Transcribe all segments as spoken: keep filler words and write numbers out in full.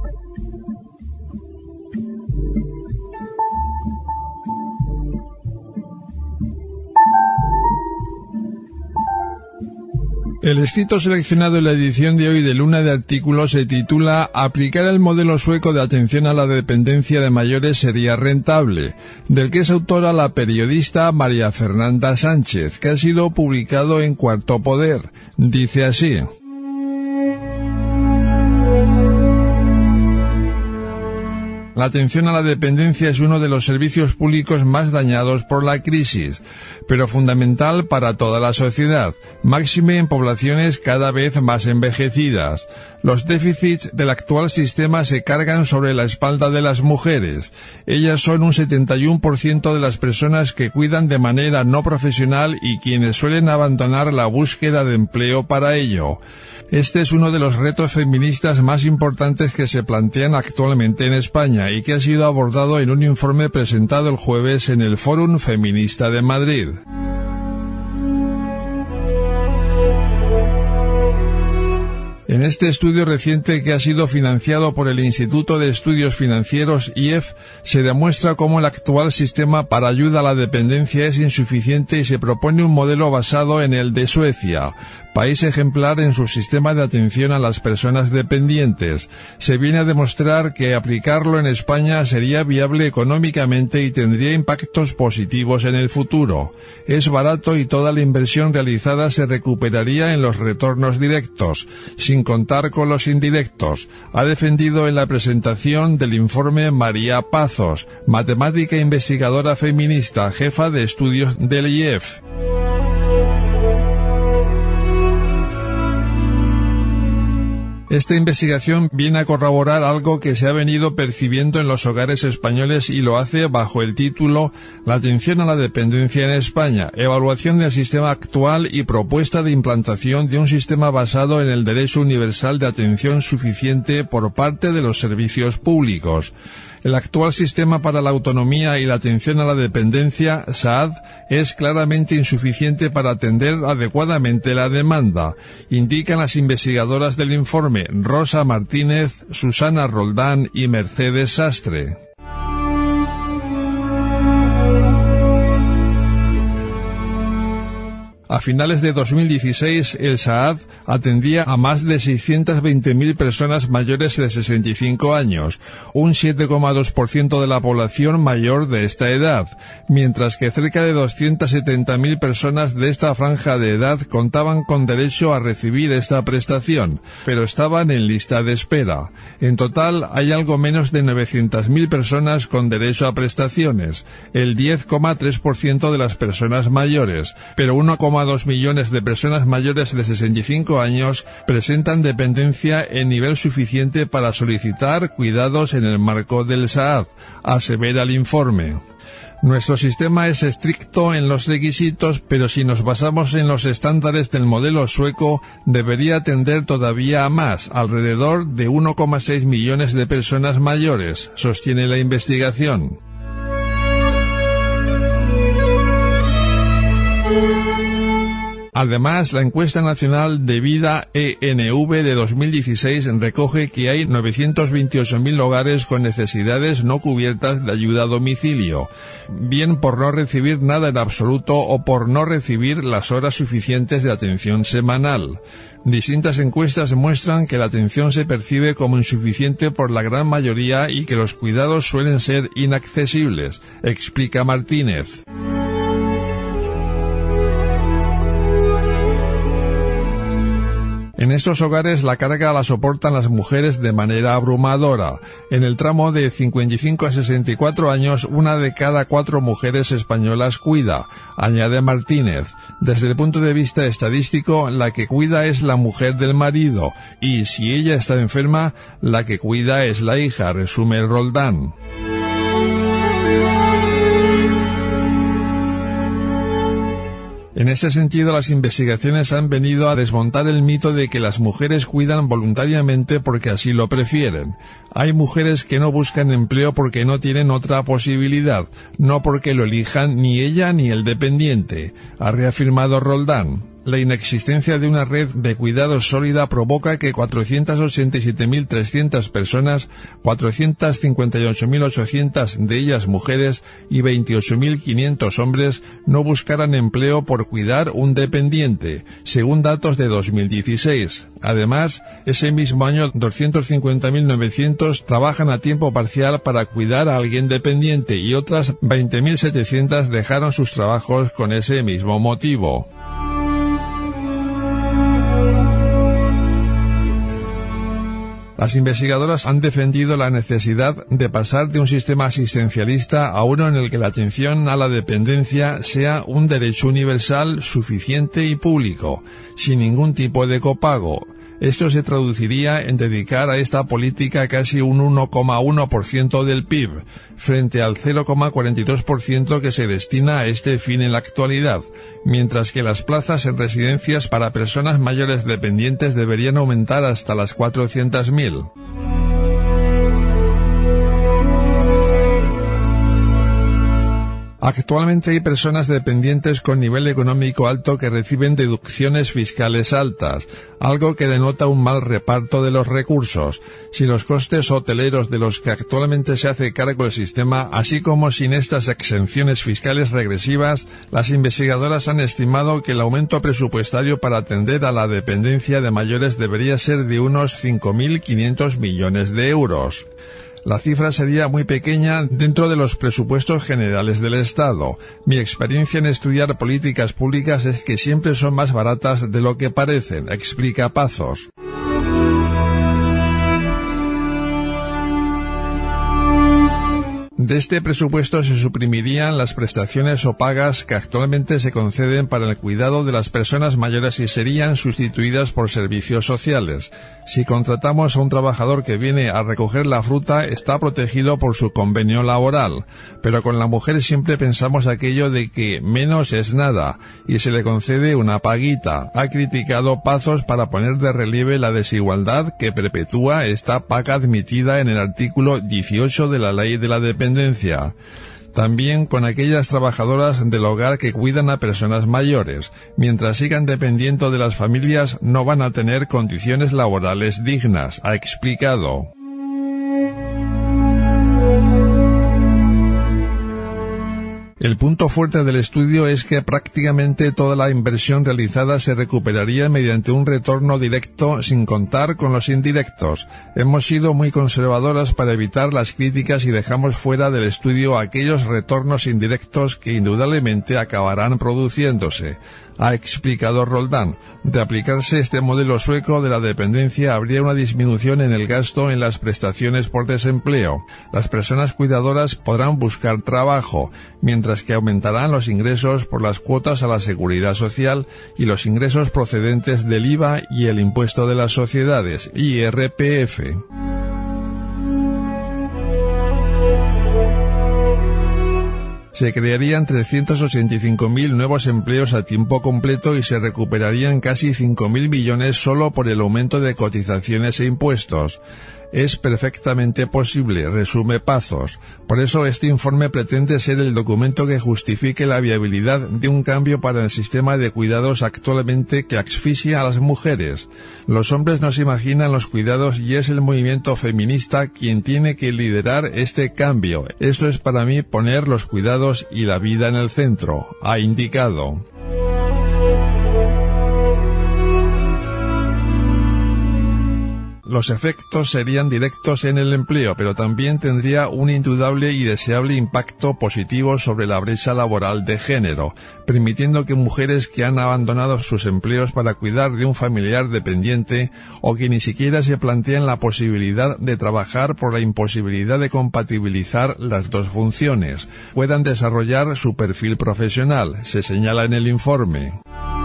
El escrito seleccionado en la edición de hoy de Luna de Artículos se titula «Aplicar el modelo sueco de atención a la dependencia de mayores sería rentable», del que es autora la periodista María Fernanda Sánchez, que ha sido publicado en Cuarto Poder. Dice así: La atención a la dependencia es uno de los servicios públicos más dañados por la crisis, pero fundamental para toda la sociedad, máxime en poblaciones cada vez más envejecidas. Los déficits del actual sistema se cargan sobre la espalda de las mujeres. Ellas son un setenta y uno por ciento de las personas que cuidan de manera no profesional y quienes suelen abandonar la búsqueda de empleo para ello. Este es uno de los retos feministas más importantes que se plantean actualmente en España y que ha sido abordado en un informe presentado el jueves en el Fórum Feminista de Madrid. En este estudio reciente que ha sido financiado por el Instituto de Estudios Financieros I E F, se demuestra cómo el actual sistema para ayuda a la dependencia es insuficiente y se propone un modelo basado en el de Suecia, país ejemplar en su sistema de atención a las personas dependientes. Se viene a demostrar que aplicarlo en España sería viable económicamente y tendría impactos positivos en el futuro. Es barato y toda la inversión realizada se recuperaría en los retornos directos, sin contar con los indirectos, ha defendido en la presentación del informe María Pazos, matemática e investigadora feminista, jefa de estudios del I E F. Esta investigación viene a corroborar algo que se ha venido percibiendo en los hogares españoles y lo hace bajo el título «La atención a la dependencia en España, evaluación del sistema actual y propuesta de implantación de un sistema basado en el derecho universal de atención suficiente por parte de los servicios públicos». El actual sistema para la autonomía y la atención a la dependencia, S A D, es claramente insuficiente para atender adecuadamente la demanda, indican las investigadoras del informe Rosa Martínez, Susana Roldán y Mercedes Sastre. A finales de dos mil dieciséis, el S A D atendía a más de seiscientas veinte mil personas mayores de sesenta y cinco años, un siete coma dos por ciento de la población mayor de esta edad, mientras que cerca de doscientas setenta mil personas de esta franja de edad contaban con derecho a recibir esta prestación, pero estaban en lista de espera. En total, hay algo menos de novecientas mil personas con derecho a prestaciones, el diez coma tres por ciento de las personas mayores, pero uno coma dos millones de personas mayores de sesenta y cinco años presentan dependencia en nivel suficiente para solicitar cuidados en el marco del S A D, asevera el informe. Nuestro sistema es estricto en los requisitos, pero si nos basamos en los estándares del modelo sueco, debería atender todavía a más, alrededor de uno coma seis millones de personas mayores, sostiene la investigación. Además, la encuesta nacional de vida E N V de dos mil dieciséis recoge que hay novecientos veintiocho mil hogares con necesidades no cubiertas de ayuda a domicilio, bien por no recibir nada en absoluto o por no recibir las horas suficientes de atención semanal. Distintas encuestas muestran que la atención se percibe como insuficiente por la gran mayoría y que los cuidados suelen ser inaccesibles, explica Martínez. En estos hogares la carga la soportan las mujeres de manera abrumadora. En el tramo de cincuenta y cinco a sesenta y cuatro años, una de cada cuatro mujeres españolas cuida, añade Martínez. Desde el punto de vista estadístico, la que cuida es la mujer del marido, y si ella está enferma, la que cuida es la hija, resume Roldán. En este sentido, las investigaciones han venido a desmontar el mito de que las mujeres cuidan voluntariamente porque así lo prefieren. Hay mujeres que no buscan empleo porque no tienen otra posibilidad, no porque lo elijan ni ella ni el dependiente, ha reafirmado Roldán. La inexistencia de una red de cuidados sólida provoca que cuatrocientas ochenta y siete mil trescientas personas, cuatrocientas cincuenta y ocho mil ochocientas de ellas mujeres y veintiocho mil quinientos hombres, no buscaran empleo por cuidar un dependiente, según datos de dos mil dieciséis. Además, ese mismo año doscientos cincuenta mil novecientos trabajan a tiempo parcial para cuidar a alguien dependiente y otras veinte mil setecientos dejaron sus trabajos con ese mismo motivo. Las investigadoras han defendido la necesidad de pasar de un sistema asistencialista a uno en el que la atención a la dependencia sea un derecho universal, suficiente y público, sin ningún tipo de copago. Esto se traduciría en dedicar a esta política casi un uno coma uno por ciento del P I B, frente al cero coma cuarenta y dos por ciento que se destina a este fin en la actualidad, mientras que las plazas en residencias para personas mayores dependientes deberían aumentar hasta las cuatrocientas mil. Actualmente hay personas dependientes con nivel económico alto que reciben deducciones fiscales altas, algo que denota un mal reparto de los recursos. Si los costes hoteleros de los que actualmente se hace cargo el sistema, así como sin estas exenciones fiscales regresivas, las investigadoras han estimado que el aumento presupuestario para atender a la dependencia de mayores debería ser de unos cinco mil quinientos millones de euros. La cifra sería muy pequeña dentro de los presupuestos generales del Estado. Mi experiencia en estudiar políticas públicas es que siempre son más baratas de lo que parecen, explica Pazos. De este presupuesto se suprimirían las prestaciones o pagas que actualmente se conceden para el cuidado de las personas mayores y serían sustituidas por servicios sociales. Si contratamos a un trabajador que viene a recoger la fruta, está protegido por su convenio laboral. Pero con la mujer siempre pensamos aquello de que menos es nada y se le concede una paguita. Ha criticado Pazos para poner de relieve la desigualdad que perpetúa esta paga admitida en el artículo dieciocho de la Ley de la Dependencia. También con aquellas trabajadoras del hogar que cuidan a personas mayores. Mientras sigan dependiendo de las familias, no van a tener condiciones laborales dignas, ha explicado. El punto fuerte del estudio es que prácticamente toda la inversión realizada se recuperaría mediante un retorno directo sin contar con los indirectos. Hemos sido muy conservadoras para evitar las críticas y dejamos fuera del estudio aquellos retornos indirectos que indudablemente acabarán produciéndose, ha explicado Roldán. De aplicarse este modelo sueco de la dependencia habría una disminución en el gasto en las prestaciones por desempleo. Las personas cuidadoras podrán buscar trabajo, mientras que aumentarán los ingresos por las cuotas a la seguridad social y los ingresos procedentes del I V A y el impuesto de las sociedades, I R P F. Se crearían trescientos ochenta y cinco mil nuevos empleos a tiempo completo y se recuperarían casi cinco mil millones solo por el aumento de cotizaciones e impuestos. Es perfectamente posible, resume Pazos. Por eso este informe pretende ser el documento que justifique la viabilidad de un cambio para el sistema de cuidados actualmente que asfixia a las mujeres. Los hombres no se imaginan los cuidados y es el movimiento feminista quien tiene que liderar este cambio. Esto es para mí poner los cuidados y la vida en el centro, ha indicado. Los efectos serían directos en el empleo, pero también tendría un indudable y deseable impacto positivo sobre la brecha laboral de género, permitiendo que mujeres que han abandonado sus empleos para cuidar de un familiar dependiente o que ni siquiera se plantean la posibilidad de trabajar por la imposibilidad de compatibilizar las dos funciones, puedan desarrollar su perfil profesional, se señala en el informe.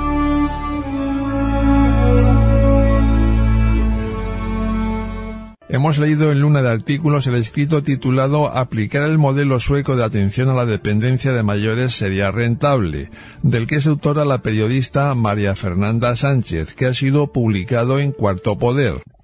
Hemos leído en Luna de artículos el escrito titulado «Aplicar el modelo sueco de atención a la dependencia de mayores sería rentable», del que es autora la periodista María Fernanda Sánchez, que ha sido publicado en Cuarto Poder.